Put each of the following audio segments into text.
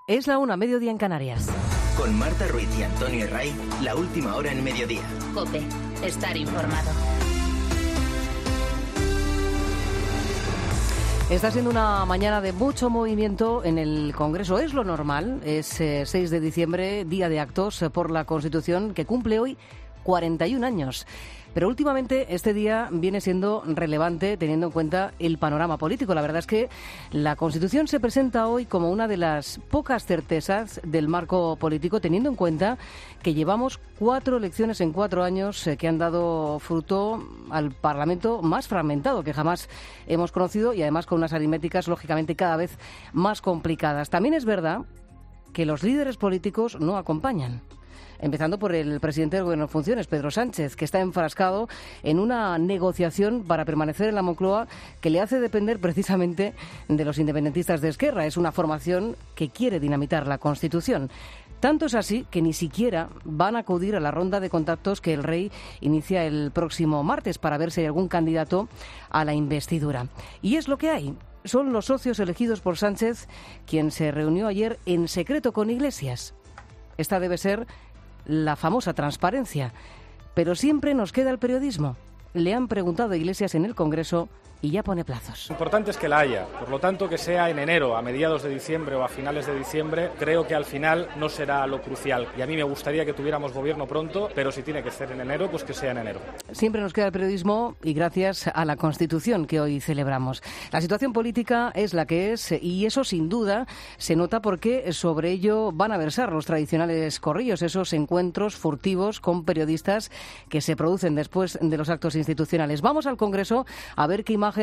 Es la 1, mediodía en Canarias. Con Marta Ruiz y Antonio Herray, la última hora en mediodía. COPE, estar informado. Está siendo una mañana de mucho movimiento en el Congreso. Es lo normal. Es 6 de diciembre, día de actos por la Constitución, que cumple hoy 41 años. Pero últimamente este día viene siendo relevante teniendo en cuenta el panorama político. La verdad es que la Constitución se presenta hoy como una de las pocas certezas del marco político, teniendo en cuenta que llevamos 4 elecciones en 4 años que han dado fruto al Parlamento más fragmentado que jamás hemos conocido y además con unas aritméticas lógicamente cada vez más complicadas. También es verdad que los líderes políticos no acompañan. Empezando por el presidente del Gobierno en funciones, Pedro Sánchez, que está enfrascado en una negociación para permanecer en la Moncloa que le hace depender precisamente de los independentistas de Esquerra. Es una formación que quiere dinamitar la Constitución. Tanto es así que ni siquiera van a acudir a la ronda de contactos que el rey inicia el próximo martes para ver si hay algún candidato a la investidura. Y es lo que hay. Son los socios elegidos por Sánchez quien se reunió ayer en secreto con Iglesias. Esta debe ser la famosa transparencia. Pero siempre nos queda el periodismo. Le han preguntado a Iglesias en el Congreso y ya pone plazos. Lo importante es que la haya, por lo tanto que sea en enero, a mediados de diciembre o a finales de diciembre, creo que al final no será lo crucial. Y a mí me gustaría que tuviéramos gobierno pronto, pero si tiene que ser en enero, pues que sea en enero. Siempre nos queda el periodismo y gracias a la Constitución que hoy celebramos. La situación política es la que es y eso sin duda se nota porque sobre ello van a versar los tradicionales corrillos, esos encuentros furtivos con periodistas que se producen después de los actos institucionales. Vamos al Congreso a ver qué imágenes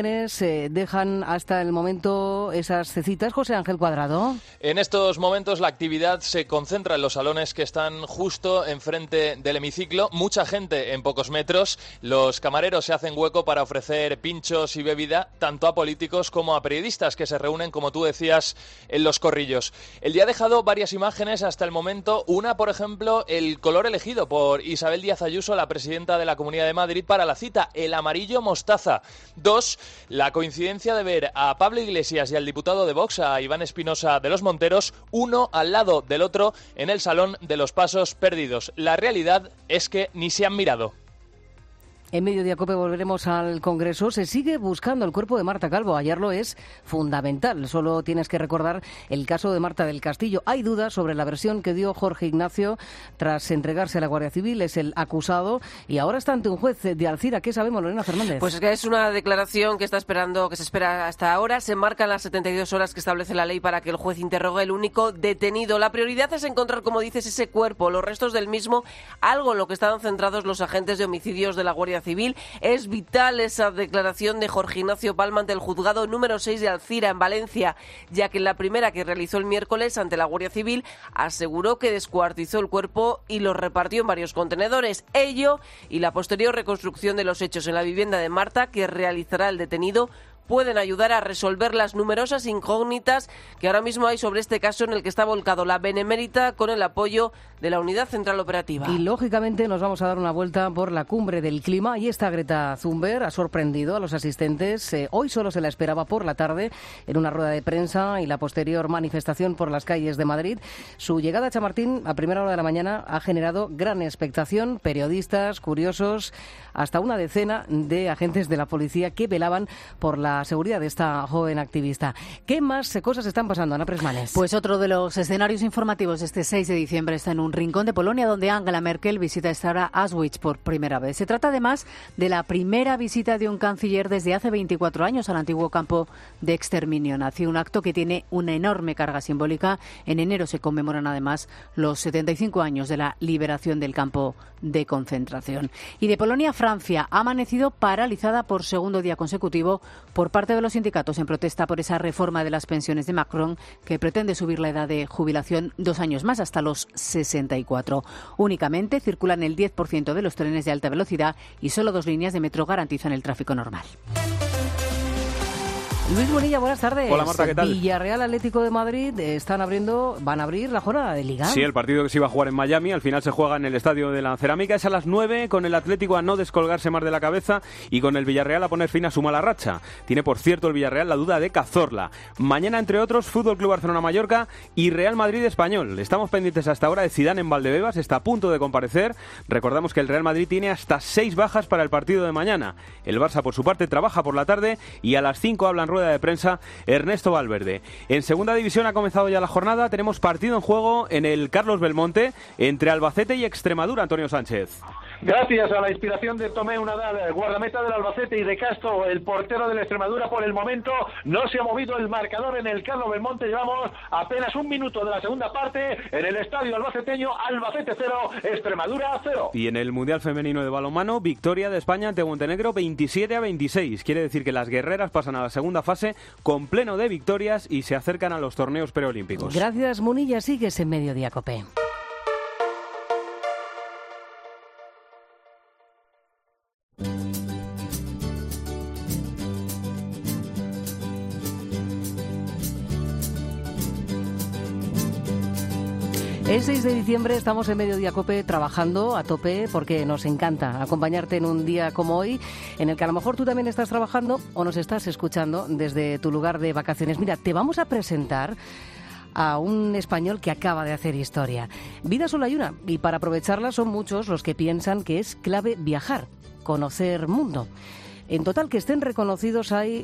dejan hasta el momento esas citas. José Ángel Cuadrado. En estos momentos la actividad se concentra en los salones que están justo enfrente del hemiciclo. Mucha gente en pocos metros. Los camareros se hacen hueco para ofrecer pinchos y bebida tanto a políticos como a periodistas que se reúnen, como tú decías, en los corrillos. El día ha dejado varias imágenes hasta el momento. Una, por ejemplo, el color elegido por Isabel Díaz Ayuso, la presidenta de la Comunidad de Madrid, para la cita, el amarillo mostaza. 2, la coincidencia de ver a Pablo Iglesias y al diputado de Vox, a Iván Espinosa de los Monteros, uno al lado del otro en el Salón de los Pasos Perdidos. La realidad es que ni se han mirado. En Mediodía COPE volveremos al Congreso. Se sigue buscando el cuerpo de Marta Calvo. Hallarlo es fundamental. Solo tienes que recordar el caso de Marta del Castillo. Hay dudas sobre la versión que dio Jorge Ignacio tras entregarse a la Guardia Civil. Es el acusado y ahora está ante un juez de Alcira. ¿Qué sabemos, Lorena Fernández? Pues es que es una declaración que se espera hasta ahora. Se marcan las 72 horas que establece la ley para que el juez interrogue el único detenido. La prioridad es encontrar, como dices, ese cuerpo, los restos del mismo, algo en lo que estaban centrados los agentes de homicidios de la Guardia Civil. Es vital esa declaración de Jorge Ignacio Palma ante el juzgado número 6 de Alcira, en Valencia, ya que en la primera que realizó el miércoles ante la Guardia Civil aseguró que descuartizó el cuerpo y lo repartió en varios contenedores. Ello y la posterior reconstrucción de los hechos en la vivienda de Marta que realizará el detenido pueden ayudar a resolver las numerosas incógnitas que ahora mismo hay sobre este caso en el que está volcado la Benemérita con el apoyo de la Unidad Central Operativa. Y lógicamente nos vamos a dar una vuelta por la cumbre del clima y esta Greta Thunberg ha sorprendido a los asistentes. Hoy solo se la esperaba por la tarde en una rueda de prensa y la posterior manifestación por las calles de Madrid. Su llegada a Chamartín a primera hora de la mañana ha generado gran expectación, periodistas, curiosos, hasta una decena de agentes de la policía que velaban por la seguridad de esta joven activista. ¿Qué más cosas están pasando, Ana Presmanes? Pues otro de los escenarios informativos de este 6 de diciembre está en un rincón de Polonia donde Angela Merkel visita esta hora Auschwitz por primera vez. Se trata además de la primera visita de un canciller desde hace 24 años al antiguo campo de exterminio nazi, un acto que tiene una enorme carga simbólica. En enero se conmemoran además los 75 años de la liberación del campo de concentración. Y de Polonia a Francia ha amanecido paralizada por segundo día consecutivo por parte de los sindicatos en protesta por esa reforma de las pensiones de Macron que pretende subir la edad de jubilación 2 años más hasta los 64. Únicamente circulan el 10% de los trenes de alta velocidad y solo 2 líneas de metro garantizan el tráfico normal. Luis Bonilla, buenas tardes. Hola Marta, ¿qué tal? Villarreal, Atlético de Madrid van a abrir la jornada de Liga. Sí, el partido que se iba a jugar en Miami, al final se juega en el Estadio de la Cerámica, es a las 9, con el Atlético a no descolgarse más de la cabeza y con el Villarreal a poner fin a su mala racha. Tiene, por cierto, el Villarreal la duda de Cazorla. Mañana, entre otros, Fútbol Club Barcelona-Mallorca y Real Madrid-Español. Estamos pendientes hasta ahora de Zidane en Valdebebas, está a punto de comparecer. Recordamos que el Real Madrid tiene hasta 6 bajas para el partido de mañana. El Barça, por su parte, trabaja por la tarde y a las 5 habla en rueda de prensa Ernesto Valverde. En segunda división ha comenzado ya la jornada. Tenemos partido en juego en el Carlos Belmonte entre Albacete y Extremadura. Antonio Sánchez. Gracias a la inspiración de Tomeu Nadal, guardameta del Albacete, y de Castro, el portero del Extremadura, por el momento no se ha movido el marcador en el Carlos Belmonte. Llevamos apenas un minuto de la segunda parte en el estadio albaceteño. Albacete 0, Extremadura 0. Y en el Mundial Femenino de Balonmano, victoria de España ante Montenegro 27-26. Quiere decir que las guerreras pasan a la segunda fase con pleno de victorias y se acercan a los torneos preolímpicos. Gracias, Munilla. Sigues en Mediodía COPE. El 6 de diciembre estamos en Mediodía COPE trabajando a tope porque nos encanta acompañarte en un día como hoy, en el que a lo mejor tú también estás trabajando o nos estás escuchando desde tu lugar de vacaciones. Mira, te vamos a presentar a un español que acaba de hacer historia. Vida solo hay una, y para aprovecharla son muchos los que piensan que es clave viajar, conocer mundo. En total, que estén reconocidos, hay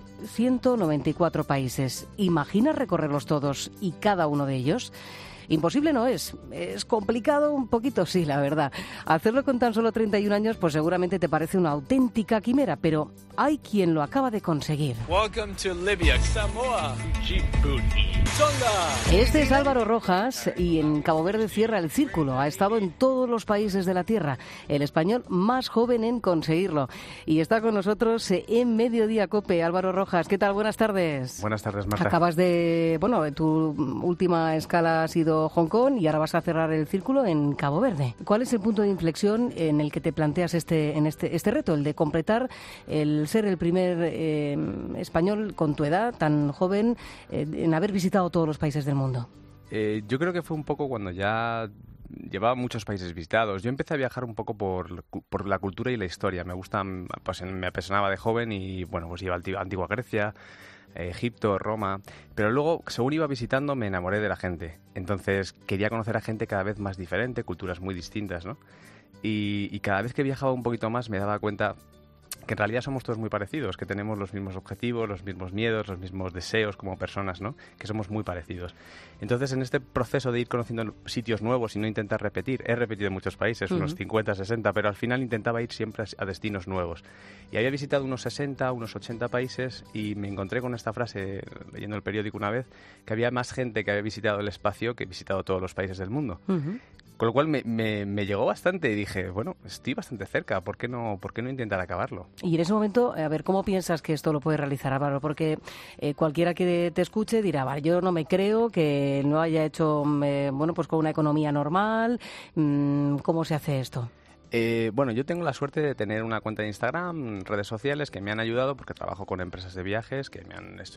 194 países. ¿Imaginas recorrerlos todos y cada uno de ellos? Imposible no es complicado un poquito, sí, la verdad. Hacerlo con tan solo 31 años, pues seguramente te parece una auténtica quimera, pero hay quien lo acaba de conseguir. Welcome to Libya, Samoa, Djibouti, Tonga. Este es Álvaro Rojas y en Cabo Verde cierra el círculo. Ha estado en todos los países de la Tierra, el español más joven en conseguirlo. Y está con nosotros en Mediodía COPE. Álvaro Rojas, ¿qué tal? Buenas tardes. Buenas tardes, Marta. Acabas de... tu última escala ha sido Hong Kong y ahora vas a cerrar el círculo en Cabo Verde. ¿Cuál es el punto de inflexión en el que te planteas este reto, el de completar, el ser el primer español con tu edad, tan joven, en haber visitado todos los países del mundo? Yo creo que fue un poco cuando ya llevaba muchos países visitados. Yo empecé a viajar un poco por la cultura y la historia. Me apasionaba de joven y, bueno, pues iba a Antigua Grecia, Egipto, Roma, pero luego, según iba visitando, me enamoré de la gente. Entonces quería conocer a gente cada vez más diferente, culturas muy distintas, ¿no? Y cada vez que viajaba un poquito más me daba cuenta que en realidad somos todos muy parecidos, que tenemos los mismos objetivos, los mismos miedos, los mismos deseos como personas, ¿no? Que somos muy parecidos. Entonces, en este proceso de ir conociendo sitios nuevos y no intentar repetir, he repetido en muchos países, unos 50, 60, pero al final intentaba ir siempre a destinos nuevos. Y había visitado unos 60, unos 80 países y me encontré con esta frase, leyendo el periódico una vez, que había más gente que había visitado el espacio que visitado todos los países del mundo. Con lo cual me llegó bastante y dije, bueno, estoy bastante cerca, ¿por qué no intentar acabarlo? Y en ese momento, a ver, ¿cómo piensas que esto lo puede realizar, Álvaro? Porque cualquiera que te escuche dirá, vale, yo no me creo que no haya hecho, pues con una economía normal. ¿Cómo se hace esto? Bueno, yo tengo la suerte de tener una cuenta de Instagram, redes sociales que me han ayudado porque trabajo con empresas de viajes que me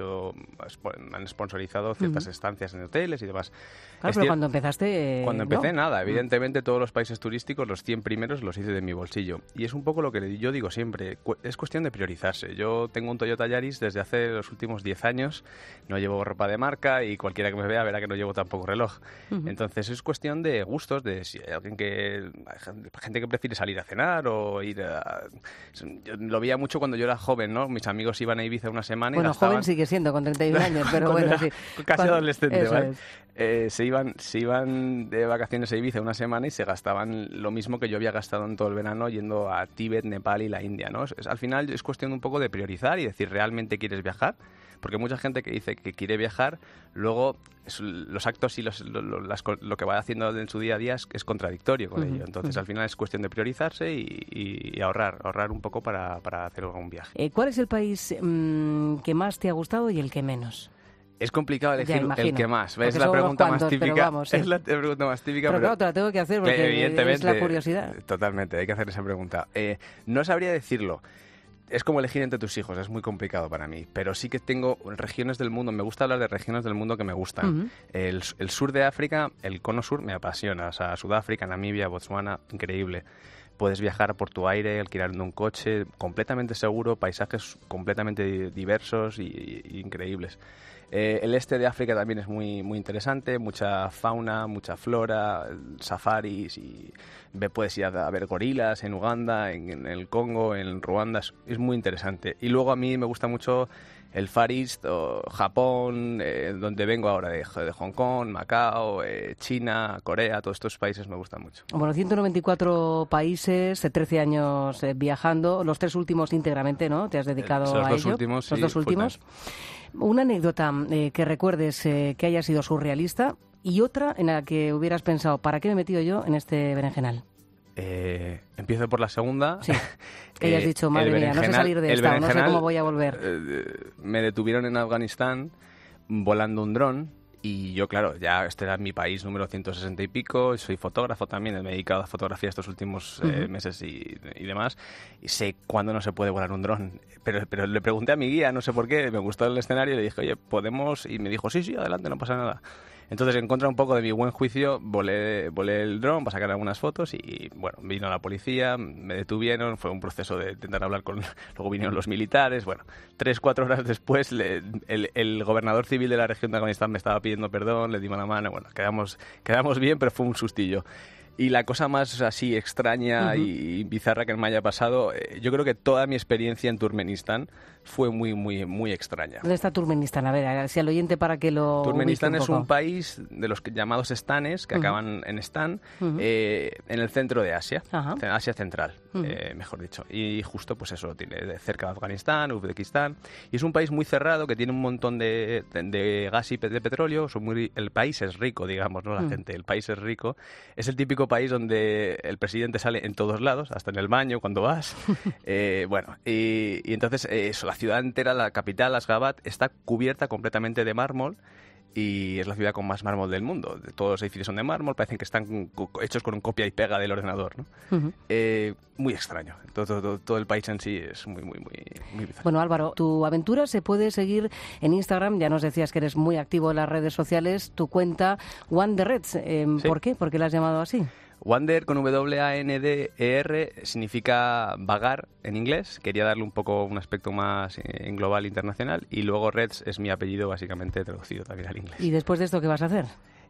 han sponsorizado ciertas estancias en hoteles y demás. Claro, pero cuando empezaste... Cuando empecé, nada. Evidentemente, todos los países turísticos, los 100 primeros, los hice de mi bolsillo. Y es un poco lo que yo digo siempre, es cuestión de priorizarse. Yo tengo un Toyota Yaris desde hace los últimos 10 años, no llevo ropa de marca y cualquiera que me vea verá que no llevo tampoco reloj. Entonces, es cuestión de gustos, de si hay gente que prefiere salir a cenar o ir a... Yo lo veía mucho cuando yo era joven, ¿no? Mis amigos iban a Ibiza una semana y gastaban... joven sigue siendo, con 31 años, pero bueno, sí. Casi adolescente, ¿vale? Es. Se iban de vacaciones a Ibiza una semana y se gastaban lo mismo que yo había gastado en todo el verano yendo a Tíbet, Nepal y la India, ¿no? Al final es cuestión un poco de priorizar y decir, ¿realmente quieres viajar? Porque mucha gente que dice que quiere viajar, luego los actos y lo que va haciendo en su día a día es contradictorio con ello. Entonces, al final es cuestión de priorizarse y ahorrar un poco para hacer algún viaje. ¿Cuál es el país que más te ha gustado y el que menos? Es complicado elegir el que más. Es la pregunta más típica. Vamos, sí. Es la pregunta más típica. Pero claro, te la tengo que hacer porque evidentemente, es la curiosidad. Totalmente, hay que hacer esa pregunta. No sabría decirlo. Es como elegir entre tus hijos, es muy complicado para mí, pero sí que tengo regiones del mundo, me gusta hablar de regiones del mundo que me gustan. El sur de África, el cono sur me apasiona, o sea, Sudáfrica, Namibia, Botswana, increíble. Puedes viajar por tu aire, alquilando un coche, completamente seguro, paisajes completamente diversos y increíbles. El este de África también es muy, muy interesante, mucha fauna, mucha flora, safaris, y puedes ir a ver gorilas en Uganda, en el Congo, en Ruanda, es muy interesante. Y luego a mí me gusta mucho el Far East, o Japón, donde vengo ahora, de Hong Kong, Macao, China, Corea, todos estos países me gustan mucho. Bueno, 194 países, 13 años viajando, los 3 últimos íntegramente, ¿no? ¿Te has dedicado a ello? Los 2 últimos, sí. Los 2 últimos. Una anécdota que recuerdes que haya sido surrealista y otra en la que hubieras pensado, ¿para qué me he metido yo en este berenjenal? Empiezo por la segunda. Sí, que hayas dicho, madre mía, no sé salir de esta, no sé cómo voy a volver. Me detuvieron en Afganistán volando un dron y yo, claro, ya este era mi país número 160 y pico, soy fotógrafo también, me he dedicado a fotografía estos últimos meses y demás, y sé cuándo no se puede volar un dron, pero le pregunté a mi guía, no sé por qué, me gustó el escenario y le dije, oye, ¿podemos? Y me dijo, sí, adelante, no pasa nada. Entonces, en contra un poco de mi buen juicio, volé el dron para sacar algunas fotos y, bueno, vino la policía, me detuvieron, fue un proceso de intentar hablar con... Luego vinieron los militares, bueno, 3-4 horas después el gobernador civil de la región de Afganistán me estaba pidiendo perdón, le dimos la mano, bueno, quedamos bien, pero fue un sustillo. Y la cosa más así extraña y bizarra que me haya pasado, yo creo que toda mi experiencia en Turkmenistán fue muy, muy, muy extraña. ¿Dónde está Turkmenistán? A ver, si al oyente para que lo Turkmenistán ubique es un país de los llamados estanes, que acaban en Stan, en el centro de Asia, Asia Central, mejor dicho. Y justo, pues eso, tiene cerca de Afganistán, Uzbekistán. Y es un país muy cerrado, que tiene un montón de gas y de petróleo. El país es rico, digamos, ¿no? La gente, el país es rico. Es el típico país donde el presidente sale en todos lados, hasta en el baño cuando vas. Bueno, y entonces eso, la ciudad entera, la capital, Ashgabat, está cubierta completamente de mármol y es la ciudad con más mármol del mundo. Todos los edificios son de mármol, parecen que están hechos con un copia y pega del ordenador, ¿no? Muy extraño. Todo el país en sí es muy, muy, muy, muy bizarro. Bueno, Álvaro, tu aventura se puede seguir en Instagram. Ya nos decías que eres muy activo en las redes sociales. Tu cuenta Wanderers. Sí. ¿Por qué? ¿Por qué la has llamado así? Wander, con W-A-N-D-E-R, significa vagar en inglés. Quería darle un poco un aspecto más en global internacional. Y luego Reds es mi apellido, básicamente traducido también al inglés. ¿Y después de esto qué vas a hacer?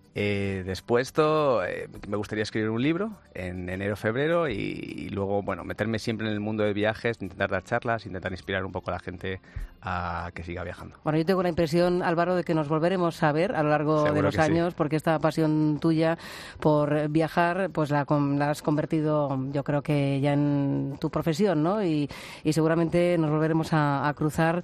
Después me gustaría escribir un libro en enero o febrero y luego, bueno, meterme siempre en el mundo de viajes, intentar dar charlas, intentar inspirar un poco a la gente a que siga viajando. Bueno, yo tengo la impresión, Álvaro, de que nos volveremos a ver a lo largo de los años, porque esta pasión tuya por viajar, pues la has convertido, yo creo que ya en tu profesión, ¿no? Y seguramente nos volveremos a cruzar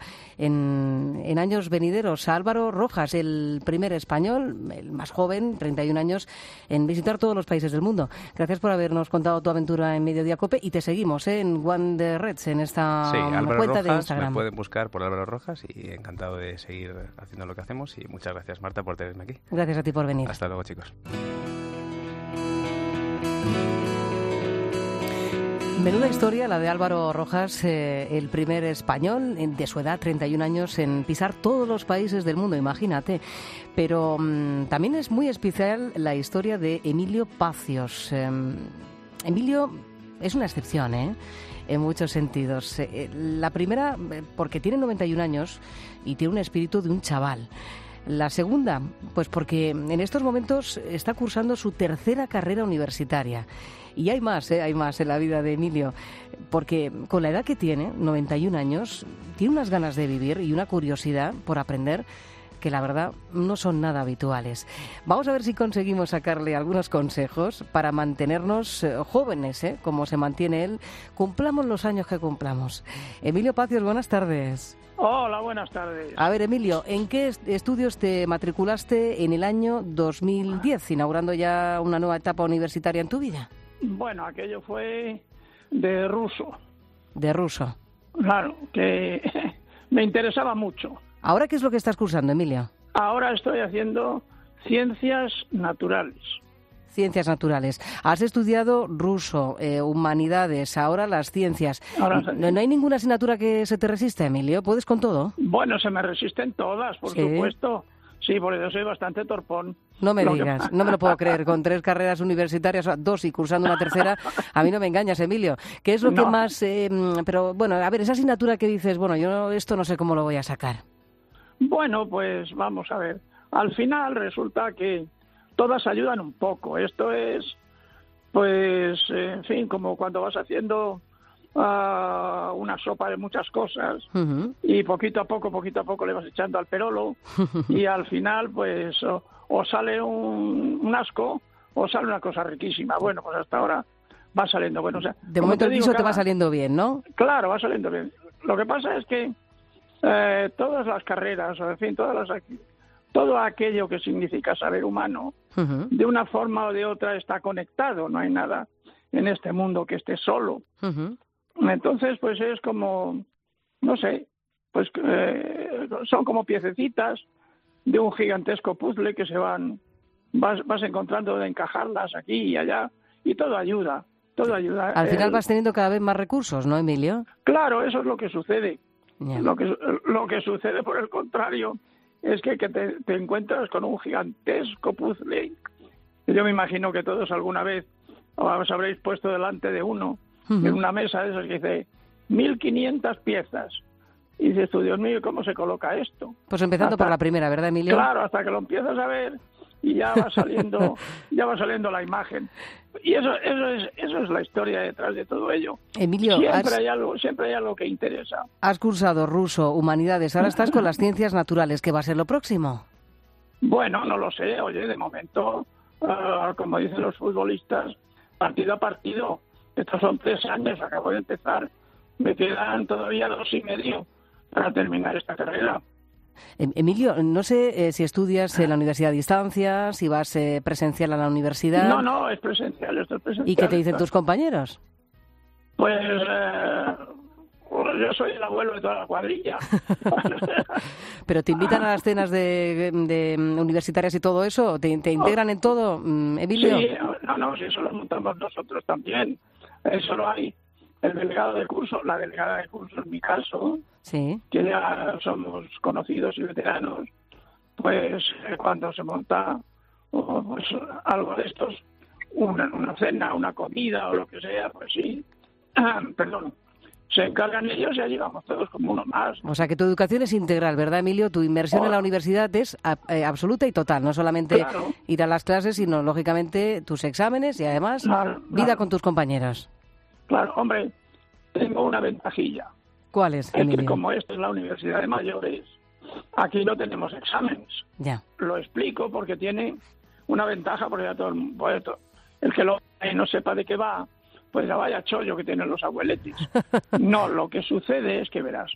en años venideros. Álvaro Rojas, el primer español, el más joven, 31 años, en visitar todos los países del mundo. Gracias por habernos contado tu aventura en Mediodía COPE y te seguimos en Wanderers, en esta cuenta de Instagram. Me pueden buscar por Álvaro Rojas y encantado de seguir haciendo lo que hacemos y muchas gracias, Marta, por tenerme aquí. Gracias a ti por venir. Hasta luego, chicos. Menuda historia la de Álvaro Rojas, el primer español de su edad, 31 años, en pisar todos los países del mundo, imagínate. Pero también es muy especial la historia de Emilio Pacios. Emilio es una excepción, en muchos sentidos. La primera, porque tiene 91 años y tiene un espíritu de un chaval. La segunda, pues porque en estos momentos está cursando su tercera carrera universitaria. Y hay más en la vida de Emilio, porque con la edad que tiene, 91 años, tiene unas ganas de vivir y una curiosidad por aprender que la verdad no son nada habituales. Vamos a ver si conseguimos sacarle algunos consejos para mantenernos jóvenes, como se mantiene él, cumplamos los años que cumplamos. Emilio Pacios, buenas tardes. Hola, buenas tardes. A ver, Emilio, ¿en qué estudios te matriculaste en el año 2010, inaugurando ya una nueva etapa universitaria en tu vida? Bueno, aquello fue de ruso. De ruso. Claro, que me interesaba mucho. ¿Ahora qué es lo que estás cursando, Emilio? Ahora estoy haciendo ciencias naturales. Ciencias naturales. Has estudiado ruso, humanidades, ahora las ciencias. ¿No hay ninguna asignatura que se te resista, Emilio? ¿Puedes con todo? Bueno, se me resisten todas, por supuesto. Sí, por eso soy bastante torpón. No me digas, no me lo puedo creer. Con 3 carreras universitarias, 2 y cursando una tercera, a mí no me engañas, Emilio. ¿Qué es lo que más...? Pero bueno, a ver, esa asignatura que dices, bueno, yo esto no sé cómo lo voy a sacar. Bueno, pues vamos a ver. Al final resulta que todas ayudan un poco. Esto es, pues, en fin, como cuando vas haciendo una sopa de muchas cosas y poquito a poco le vas echando al perolo y al final, pues, o sale un asco o sale una cosa riquísima. Bueno, pues hasta ahora va saliendo bueno. O sea, de momento el guiso te va saliendo bien, ¿no? Claro, va saliendo bien. Lo que pasa es que todas las carreras, en fin, todo aquello que significa saber humano, de una forma o de otra está conectado. No hay nada en este mundo que esté solo. Entonces, pues es como, no sé, pues son como piececitas de un gigantesco puzzle que vas encontrando de encajarlas aquí y allá, y todo ayuda. Al final vas teniendo cada vez más recursos, ¿no, Emilio? Claro, eso es lo que sucede. Yeah. Lo que sucede, por el contrario, es que te encuentras con un gigantesco puzzle. Yo me imagino que todos alguna vez os habréis puesto delante de uno, en una mesa de esas que dice 1.500 piezas. Y dices tú, Dios mío, ¿cómo se coloca esto? Pues empezando por la primera, ¿verdad, Emilio? Claro, hasta que lo empiezas a ver y ya va saliendo la imagen. Y eso es la historia detrás de todo ello. Emilio, siempre hay algo que interesa. Has cursado ruso, humanidades, ahora estás con las ciencias naturales. ¿Qué va a ser lo próximo? Bueno, no lo sé. Oye, de momento, como dicen los futbolistas, partido a partido. Estos son 3 años, acabo de empezar. Me quedan todavía 2 y medio para terminar esta carrera. Emilio, no sé si estudias en la universidad a distancia, si vas presencial a la universidad. No, es presencial, esto es presencial. ¿Y qué te dicen tus compañeros? Pues yo soy el abuelo de toda la cuadrilla. ¿Pero te invitan a las cenas de universitarias y todo eso? ¿Te integran en todo, Emilio? Sí, sí, eso lo montamos nosotros también. Eso lo hay. El delegado de curso, la delegada de curso en mi caso, sí, que ya somos conocidos y veteranos, pues cuando se monta pues algo de estos, una cena, una comida o lo que sea, pues sí, se encargan ellos y allí vamos todos como uno más. O sea que tu educación es integral, ¿verdad, Emilio? Tu inmersión en la universidad es absoluta y total, no solamente ir a las clases, sino lógicamente tus exámenes y además vida con tus compañeros. Claro, hombre, tengo una ventajilla. ¿Cuál es, Emilio? Es que como esto es la Universidad de Mayores, aquí no tenemos exámenes. Ya. Lo explico porque tiene una ventaja, porque ya todo el que no sepa de qué va, pues ya vaya chollo que tienen los abueletis. No, lo que sucede es que verás,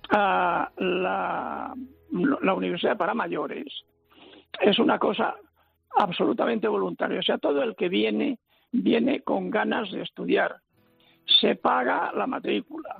la Universidad para Mayores es una cosa absolutamente voluntaria. O sea, todo el que viene con ganas de estudiar. Se paga la matrícula,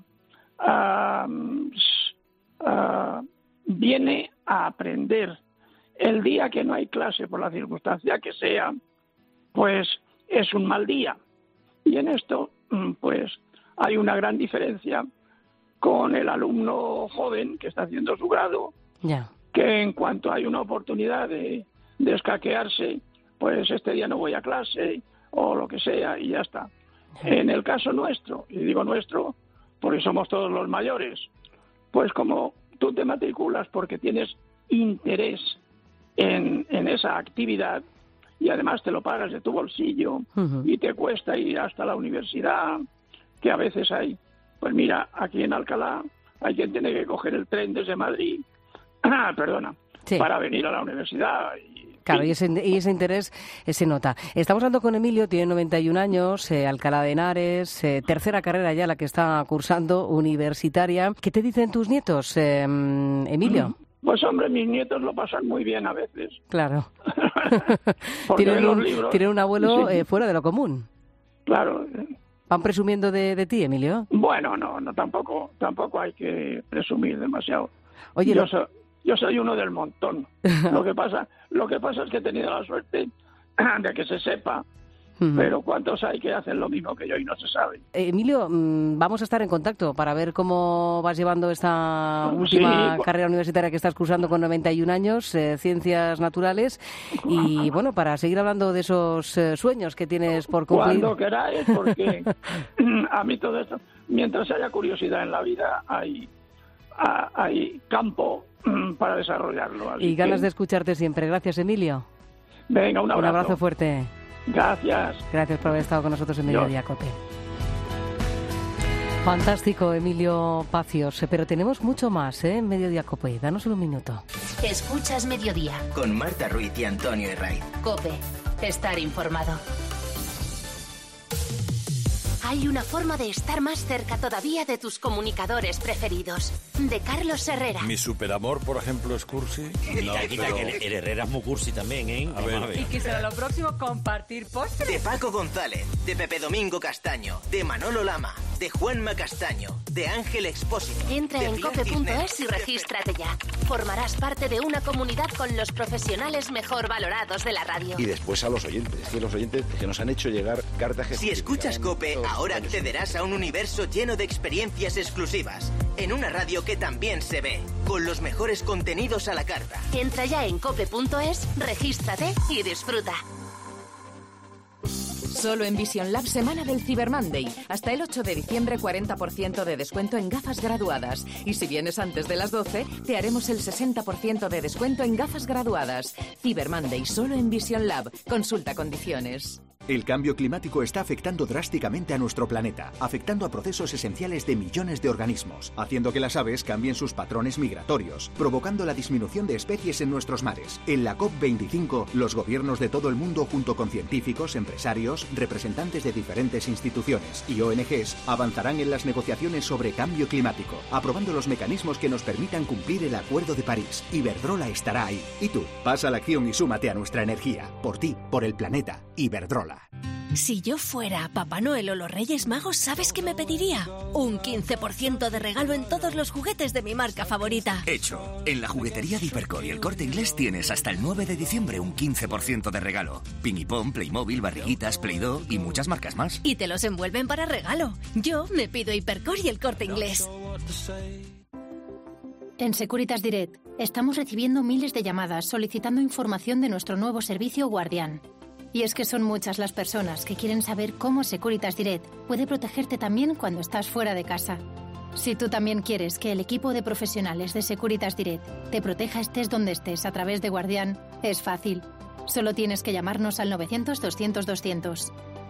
viene a aprender. El día que no hay clase, por la circunstancia que sea, pues es un mal día. Y en esto, pues hay una gran diferencia con el alumno joven que está haciendo su grado, que en cuanto hay una oportunidad de escaquearse, pues este día no voy a clase o lo que sea y ya está. En el caso nuestro, y digo nuestro porque somos todos los mayores, pues como tú te matriculas porque tienes interés en esa actividad y además te lo pagas de tu bolsillo y te cuesta ir hasta la universidad, que a veces hay, pues mira, aquí en Alcalá hay quien tiene que coger el tren desde Madrid, para venir a la universidad. Claro, y ese interés se nota. Estamos hablando con Emilio, tiene 91 años, Alcalá de Henares, tercera carrera ya la que está cursando, universitaria. ¿Qué te dicen tus nietos, Emilio? Pues hombre, mis nietos lo pasan muy bien a veces. Claro. Tienen un abuelo fuera de lo común. Claro. ¿Van presumiendo de ti, Emilio? Bueno, no, tampoco hay que presumir demasiado. Oye, yo soy uno del montón. Lo que pasa es que he tenido la suerte de que se sepa. Pero ¿cuántos hay que hacen lo mismo que yo y no se sabe? Emilio, vamos a estar en contacto para ver cómo vas llevando esta última carrera universitaria que estás cursando con 91 años, Ciencias Naturales, y bueno, para seguir hablando de esos sueños que tienes por cumplir. Cuando queráis, porque a mí todo esto, mientras haya curiosidad en la vida, hay campo para desarrollarlo. Y ganas de escucharte siempre. Gracias, Emilio. Venga, un abrazo. Un abrazo fuerte. Gracias. Gracias por haber estado con nosotros en Mediodía Cope. Fantástico, Emilio Pacios. Pero tenemos mucho más en Mediodía Cope. Danos un minuto. Escuchas Mediodía. Con Marta Ruiz y Antonio Herraiz. Cope. Estar informado. Hay una forma de estar más cerca todavía de tus comunicadores preferidos. De Carlos Herrera. Mi superamor, por ejemplo, es cursi. No, quita, pero... que el Herrera es muy cursi también, ¿eh? A ver. Y que será lo próximo compartir postres. De Paco González, de Pepe Domingo Castaño, de Manolo Lama, de Juanma Castaño, de Ángel Expósito. Entra en cope.es y regístrate ya. Formarás parte de una comunidad con los profesionales mejor valorados de la radio. Y después a los oyentes, que los oyentes que nos han hecho llegar cartas que... Si escuchas Cope, ahora accederás a un universo lleno de experiencias exclusivas. En una radio que también se ve, con los mejores contenidos a la carta. Entra ya en cope.es, regístrate y disfruta. Solo en Vision Lab, semana del Cyber Monday. Hasta el 8 de diciembre, 40% de descuento en gafas graduadas. Y si vienes antes de las 12, te haremos el 60% de descuento en gafas graduadas. Cyber Monday, solo en Vision Lab. Consulta condiciones. El cambio climático está afectando drásticamente a nuestro planeta, afectando a procesos esenciales de millones de organismos, haciendo que las aves cambien sus patrones migratorios, provocando la disminución de especies en nuestros mares. En la COP25, los gobiernos de todo el mundo, junto con científicos, empresarios, representantes de diferentes instituciones y ONGs, avanzarán en las negociaciones sobre cambio climático, aprobando los mecanismos que nos permitan cumplir el Acuerdo de París. Iberdrola estará ahí. Y tú, pasa a la acción y súmate a nuestra energía. Por ti, por el planeta. Iberdrola. Si yo fuera Papá Noel o los Reyes Magos, ¿sabes qué me pediría? Un 15% de regalo en todos los juguetes de mi marca favorita. Hecho. En la juguetería de Hipercor y El Corte Inglés tienes hasta el 9 de diciembre un 15% de regalo. Ping y Pong, Playmobil, Barriguitas, Play-Doh y muchas marcas más. Y te los envuelven para regalo. Yo me pido Hipercor y El Corte Inglés. En Securitas Direct estamos recibiendo miles de llamadas solicitando información de nuestro nuevo servicio Guardián. Y es que son muchas las personas que quieren saber cómo Securitas Direct puede protegerte también cuando estás fuera de casa. Si tú también quieres que el equipo de profesionales de Securitas Direct te proteja estés donde estés a través de Guardián, es fácil. Solo tienes que llamarnos al 900-200-200.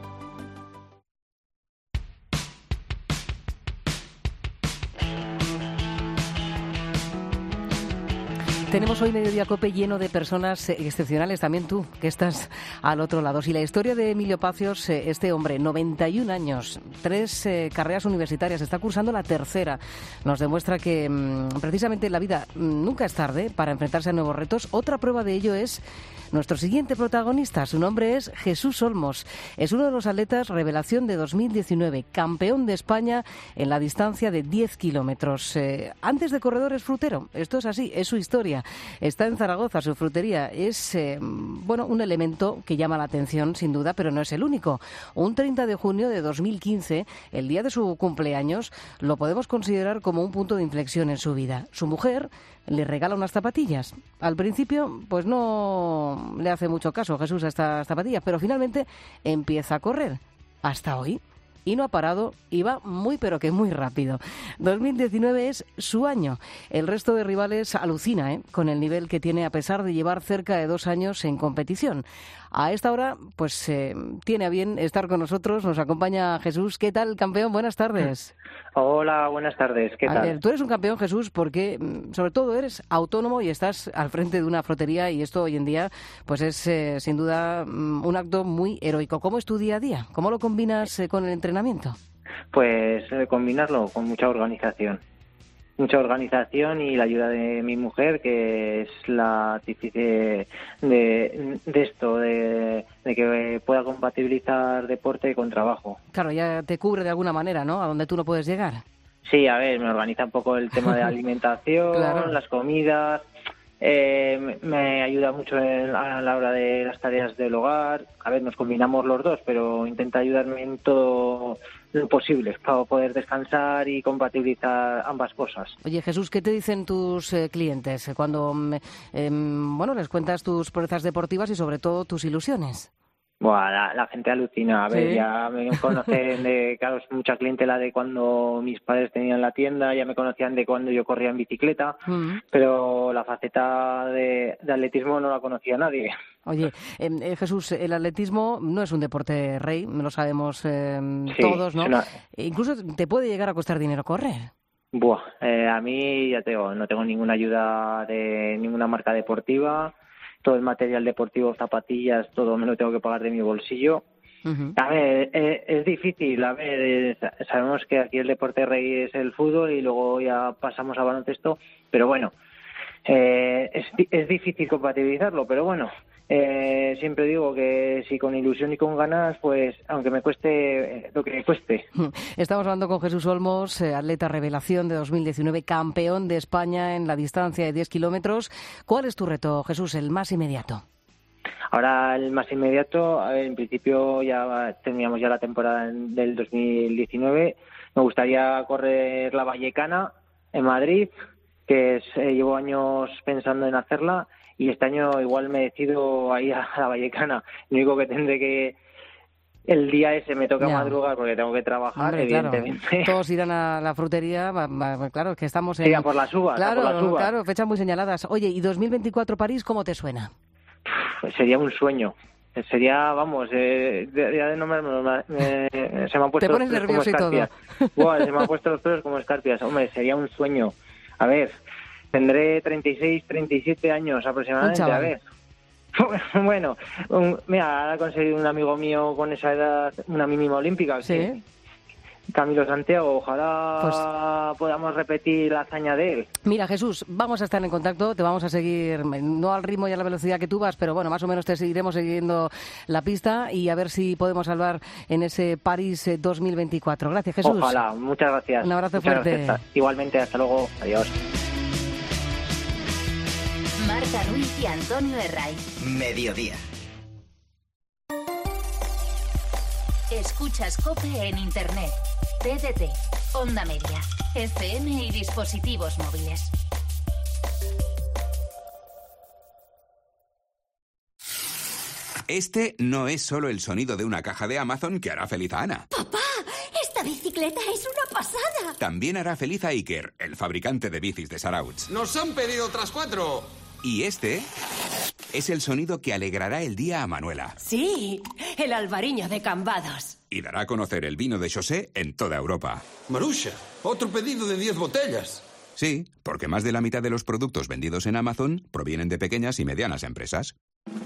Tenemos hoy Mediodía Cope lleno de personas excepcionales, también tú, que estás al otro lado. Si la historia de Emilio Pacios, este hombre, 91 años, 3 carreras universitarias, está cursando la tercera, nos demuestra que precisamente la vida nunca es tarde para enfrentarse a nuevos retos. Otra prueba de ello es nuestro siguiente protagonista. Su nombre es Jesús Olmos. Es uno de los atletas revelación de 2019, campeón de España en la distancia de 10 kilómetros. Antes de corredor es frutero. Esto es así, es su historia. Está en Zaragoza, su frutería. Es, un elemento que llama la atención, sin duda, pero no es el único. Un 30 de junio de 2015, el día de su cumpleaños, lo podemos considerar como un punto de inflexión en su vida. Su mujer le regala unas zapatillas. Al principio, pues no le hace mucho caso Jesús a estas zapatillas, pero finalmente empieza a correr. Hasta hoy. Y no ha parado y va muy pero que muy rápido. 2019 es su año. El resto de rivales alucina con el nivel que tiene a pesar de llevar cerca de 2 años en competición. A esta hora, pues tiene a bien estar con nosotros. Nos acompaña Jesús. ¿Qué tal, campeón? Buenas tardes. Hola, buenas tardes. ¿Qué tal? A ver, tú eres un campeón, Jesús, porque sobre todo eres autónomo y estás al frente de una frutería y esto hoy en día pues es sin duda un acto muy heroico. ¿Cómo es tu día a día? ¿Cómo lo combinas con el entrenamiento? Pues combinarlo con mucha organización. Mucha organización y la ayuda de mi mujer, que es la artífice de esto, de que pueda compatibilizar deporte con trabajo. Claro, ya te cubre de alguna manera, ¿no? A donde tú no puedes llegar. Sí, a ver, me organiza un poco el tema de alimentación, claro. Las comidas, me ayuda mucho a la hora de las tareas del hogar. A ver, nos combinamos los dos, pero intenta ayudarme en todo lo posible para poder descansar y compatibilizar ambas cosas. Oye, Jesús, ¿qué te dicen tus clientes cuando les cuentas tus proezas deportivas y sobre todo tus ilusiones? Buah, la gente alucina. A ver, ¿Sí? ya me conocen claro, es mucha clientela de cuando mis padres tenían la tienda, ya me conocían de cuando yo corría en bicicleta, pero la faceta de atletismo no la conocía nadie. Oye, Jesús, el atletismo no es un deporte rey, lo sabemos Sí, todos, ¿no? es una- Incluso te puede llegar a costar dinero correr. Buah, a mí ya te digo, no tengo ninguna ayuda de ninguna marca deportiva. Todo el material deportivo, zapatillas, todo me lo tengo que pagar de mi bolsillo. A ver, es difícil. A ver, sabemos que aquí el deporte rey es el fútbol y luego ya pasamos a baloncesto, pero bueno, es difícil compatibilizarlo, pero bueno, siempre digo que si con ilusión y con ganas, pues aunque me cueste lo que me cueste. Estamos hablando con Jesús Olmos, atleta revelación de 2019, campeón de España en la distancia de 10 kilómetros. ¿Cuál es tu reto, Jesús, el más inmediato? Ahora el más inmediato, a ver, en principio ya teníamos ya la temporada del 2019. Me gustaría correr la Vallecana en Madrid, que llevo años pensando en hacerla, y este año igual me decido a ir a la Vallecana. Lo único que tendré que el día ese me toca madrugar porque tengo que trabajar, Hombre, evidentemente. claro. Todos irán a la frutería, claro, que estamos en... Sí, a por las uvas, claro, a por las uvas. Claro, fechas muy señaladas. Oye, ¿y 2024 París cómo te suena? Pues sería un sueño. Sería, vamos, ya de nombrarme, se me han puesto Te pones los pelos como nervioso y todo. escarpias. Buah, se me han puesto los pelos como escarpias. Hombre, sería un sueño. A ver, tendré 36, 37 años aproximadamente. Un A chaval. ver. Bueno, mira, ha conseguido un amigo mío con esa edad una mínima olímpica. Sí. Camilo Santiago, ojalá podamos repetir la hazaña de él. Mira, Jesús, vamos a estar en contacto, te vamos a seguir, no al ritmo y a la velocidad que tú vas, pero bueno, más o menos te seguiremos siguiendo la pista y a ver si podemos salvar en ese París 2024. Gracias, Jesús. Ojalá, muchas gracias. Un abrazo Muchas fuerte. gracias. Igualmente, hasta luego. Adiós. Marta Ruiz y Antonio Herraiz. Mediodía. Escuchas COPE en Internet, TDT, Onda Media, FM y dispositivos móviles. Este no es solo el sonido de una caja de Amazon que hará feliz a Ana. ¡Papá! ¡Esta bicicleta es una pasada! También hará feliz a Iker, el fabricante de bicis de Sarauts. ¡Nos han pedido otras 4! Y este es el sonido que alegrará el día a Manuela. Sí, el albariño de Cambados. Y dará a conocer el vino de José en toda Europa. Marusha, otro pedido de 10 botellas. Sí, porque más de la mitad de los productos vendidos en Amazon provienen de pequeñas y medianas empresas.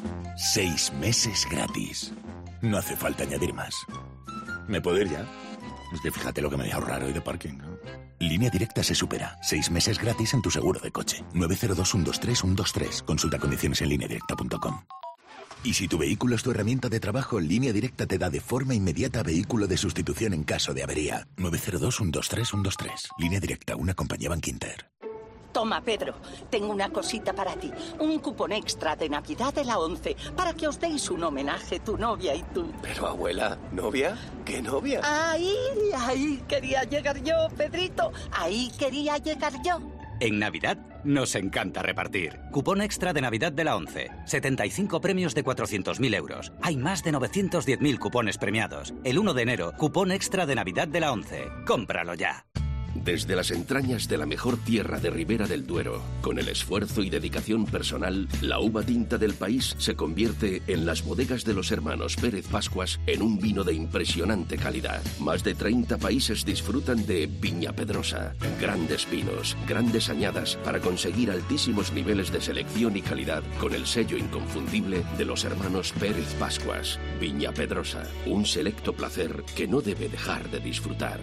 6 meses gratis. No hace falta añadir más. ¿Me puedo ir ya? Es que fíjate lo que me voy a ahorrar hoy de parking. Línea Directa se supera. 6 meses gratis en tu seguro de coche. 902-123-123. Consulta condiciones en lineadirecta.com. Y si tu vehículo es tu herramienta de trabajo, Línea Directa te da de forma inmediata vehículo de sustitución en caso de avería. 902-123-123. Línea Directa, una compañía Bankinter. Toma, Pedro, tengo una cosita para ti. Un cupón extra de Navidad de la 11 para que os deis un homenaje, tu novia y tú. Pero, abuela, ¿novia? ¿Qué novia? Ahí quería llegar yo, Pedrito. Ahí quería llegar yo. En Navidad nos encanta repartir. Cupón extra de Navidad de la 11. 75 premios de 400.000 euros. Hay más de 910.000 cupones premiados. El 1 de enero, cupón extra de Navidad de la 11. Cómpralo ya. Desde las entrañas de la mejor tierra de Ribera del Duero, con el esfuerzo y dedicación personal, la uva tinta del país se convierte en las bodegas de los hermanos Pérez Pascuas en un vino de impresionante calidad. Más de 30 países disfrutan de Viña Pedrosa. Grandes vinos, grandes añadas para conseguir altísimos niveles de selección y calidad con el sello inconfundible de los hermanos Pérez Pascuas. Viña Pedrosa, un selecto placer que no debe dejar de disfrutar.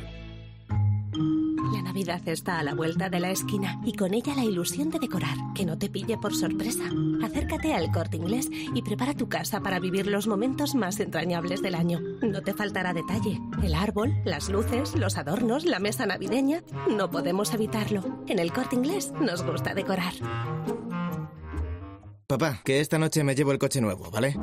La Navidad está a la vuelta de la esquina y con ella la ilusión de decorar, que no te pille por sorpresa. Acércate al Corte Inglés y prepara tu casa para vivir los momentos más entrañables del año. No te faltará detalle. El árbol, las luces, los adornos, la mesa navideña. No podemos evitarlo. En el Corte Inglés nos gusta decorar. Papá, que esta noche me llevo el coche nuevo, ¿vale?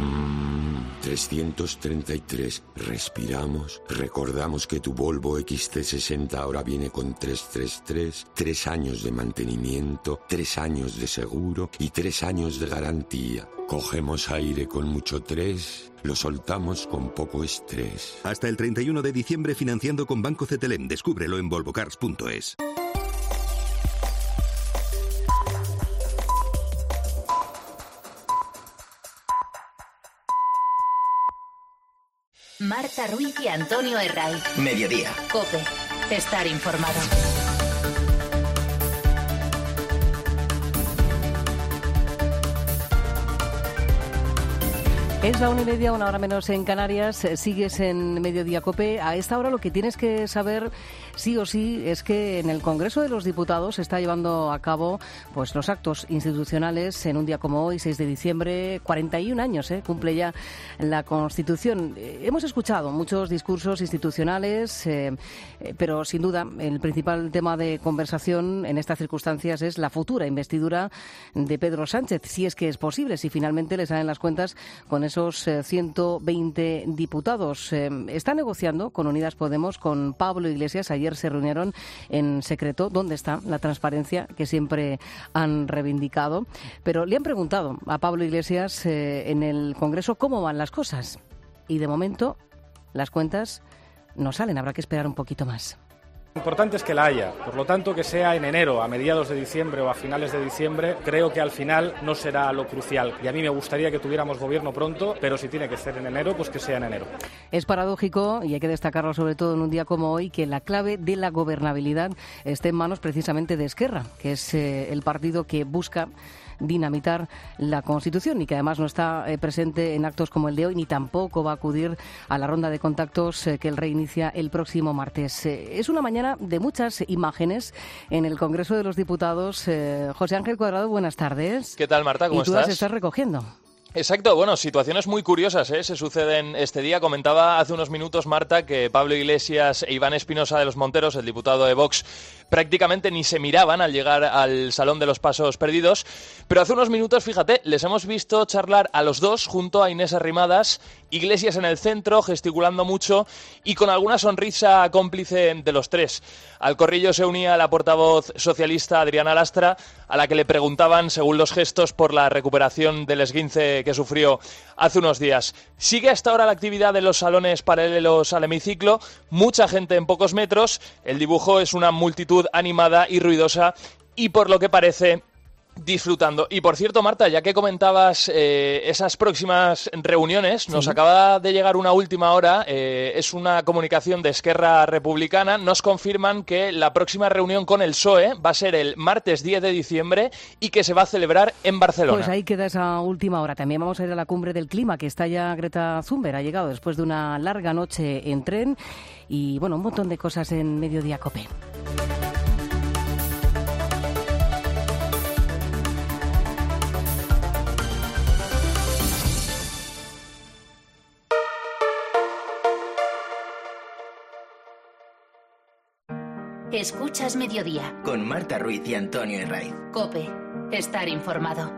333. Respiramos. Recordamos que tu Volvo XC60 ahora viene con 333, 3 años de mantenimiento, 3 años de seguro y 3 años de garantía. Cogemos aire con mucho 3, lo soltamos con poco estrés. Hasta el 31 de diciembre financiando con Banco CTLM. Descúbrelo en volvocars.es. Marta Ruiz y Antonio Herraiz. Mediodía. COPE. Estar informado. Es la 1:30, una hora menos en Canarias. Sigues en Mediodía COPE. A esta hora lo que tienes que saber sí o sí es que en el Congreso de los Diputados se está llevando a cabo pues los actos institucionales en un día como hoy, 6 de diciembre. 41 años cumple ya la Constitución. Hemos escuchado muchos discursos institucionales, pero sin duda el principal tema de conversación en estas circunstancias es la futura investidura de Pedro Sánchez, si es que es posible, si finalmente le salen las cuentas con esos 120 diputados. Está negociando con Unidas Podemos, con Pablo Iglesias. Ayer se reunieron en secreto. ¿Dónde está la transparencia que siempre han reivindicado? Pero le han preguntado a Pablo Iglesias en el Congreso cómo van las cosas. Y de momento las cuentas no salen. Habrá que esperar un poquito más. Lo importante es que la haya, por lo tanto que sea en enero, a mediados de diciembre o a finales de diciembre, creo que al final no será lo crucial. Y a mí me gustaría que tuviéramos gobierno pronto, pero si tiene que ser en enero, pues que sea en enero. Es paradójico, y hay que destacarlo sobre todo en un día como hoy, que la clave de la gobernabilidad esté en manos precisamente de Esquerra, que es el partido que busca dinamitar la Constitución y que además no está presente en actos como el de hoy, ni tampoco va a acudir a la ronda de contactos que el Rey inicia el próximo martes. Es una mañana de muchas imágenes en el Congreso de los Diputados. José Ángel Cuadrado, buenas tardes. ¿Qué tal, Marta? ¿Cómo estás? Y tú las estás recogiendo. Exacto, bueno, situaciones muy curiosas se suceden este día. Comentaba hace unos minutos, Marta, que Pablo Iglesias e Iván Espinosa de los Monteros, el diputado de Vox, prácticamente ni se miraban al llegar al Salón de los Pasos Perdidos, pero hace unos minutos, fíjate, les hemos visto charlar a los dos junto a Inés Arrimadas, Iglesias en el centro, gesticulando mucho y con alguna sonrisa cómplice de los tres. Al corrillo se unía la portavoz socialista Adriana Lastra, a la que le preguntaban, según los gestos, por la recuperación del esguince que sufrió hace unos días. Sigue hasta ahora la actividad de los salones paralelos al hemiciclo, mucha gente en pocos metros, el dibujo es una multitud animada y ruidosa y, por lo que parece, disfrutando. Y por cierto, Marta, ya que comentabas esas próximas reuniones, nos acaba de llegar una última hora, es una comunicación de Esquerra Republicana, nos confirman que la próxima reunión con el PSOE va a ser el martes 10 de diciembre y que se va a celebrar en Barcelona. Pues ahí queda esa última hora. También vamos a ir a la cumbre del clima, que está ya Greta Thunberg, ha llegado después de una larga noche en tren y, bueno, un montón de cosas en Mediodía COPE. Escuchas Mediodía. Con Marta Ruiz y Antonio Herraiz. COPE. Estar informado.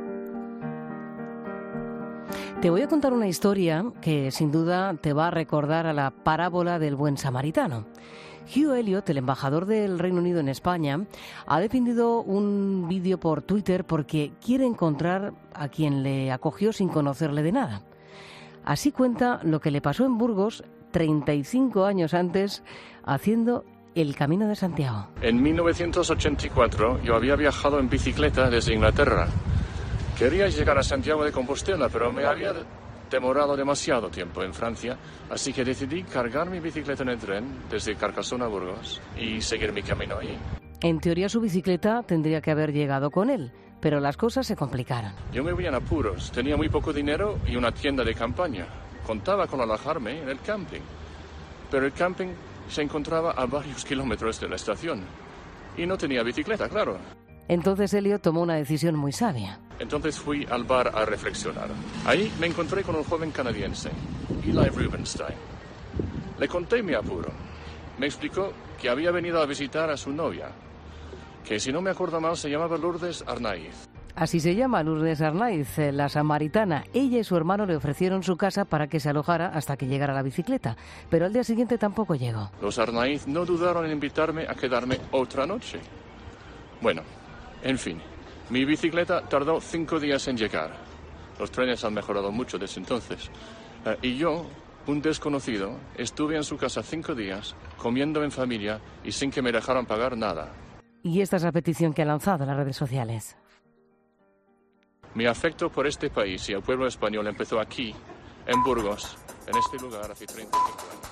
Te voy a contar una historia que sin duda te va a recordar a la parábola del buen samaritano. Hugh Elliot, el embajador del Reino Unido en España, ha defendido un vídeo por Twitter porque quiere encontrar a quien le acogió sin conocerle de nada. Así cuenta lo que le pasó en Burgos 35 años antes, haciendo el Camino de Santiago. En 1984 yo había viajado en bicicleta desde Inglaterra. Quería llegar a Santiago de Compostela, pero me había demorado demasiado tiempo en Francia, así que decidí cargar mi bicicleta en el tren desde Carcassonne a Burgos y seguir mi camino allí. En teoría su bicicleta tendría que haber llegado con él, pero las cosas se complicaron. Yo me vi en apuros, tenía muy poco dinero y una tienda de campaña. Contaba con alojarme en el camping, pero el camping se encontraba a varios kilómetros de la estación y no tenía bicicleta, claro. Entonces Elliot tomó una decisión muy sabia. Entonces fui al bar a reflexionar. Ahí me encontré con un joven canadiense, Eli Rubenstein. Le conté mi apuro. Me explicó que había venido a visitar a su novia, que si no me acuerdo mal se llamaba Lourdes Arnaiz. Así se llama Lourdes Arnaiz, la samaritana. Ella y su hermano le ofrecieron su casa para que se alojara hasta que llegara la bicicleta, pero al día siguiente tampoco llegó. Los Arnaiz no dudaron en invitarme a quedarme otra noche. Bueno, en fin, mi bicicleta tardó 5 días en llegar. Los trenes han mejorado mucho desde entonces. Y yo, un desconocido, estuve en su casa 5 días, comiendo en familia y sin que me dejaran pagar nada. Y esta es la petición que ha lanzado en las redes sociales. Mi afecto por este país y el pueblo español empezó aquí, en Burgos, en este lugar hace 35 años.